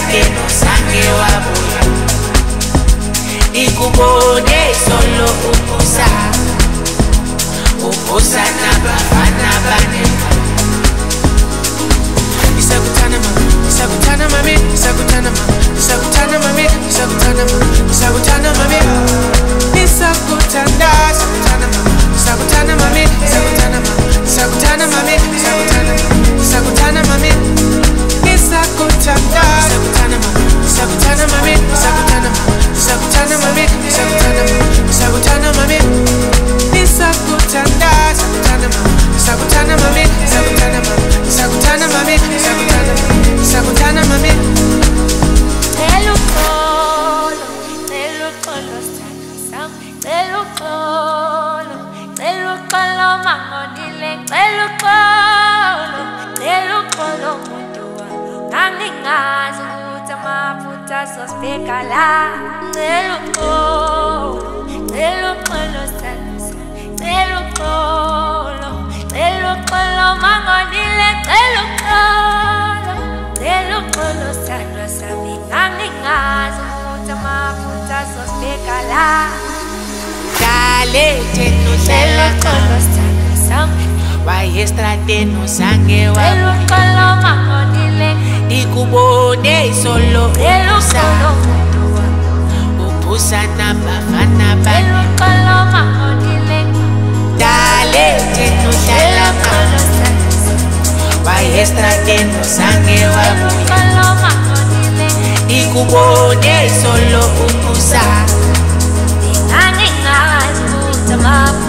yestrate no sange wabuya ikubone solo ubusa ubusa nabafana bane isakutana mami isakutana mami isakutana mami isakutana mami isakutana mami isakutana mami isakutana sakutana mami isakutana mami isakutana mami isakutana mami isakutana mami isakutana sakutana mami isakutana mami isakutana mami isakutana mami isakutana mami isakutana sakutana mami isakutana mami isakutana mami isakutana mami isakutana mami dale tenudlela wayestrate no sange wabuya ikubone solo ubusa ubusa nabafana bane dale tenudlela wayestrate no sange wabuya ikubone solo ubusa I'm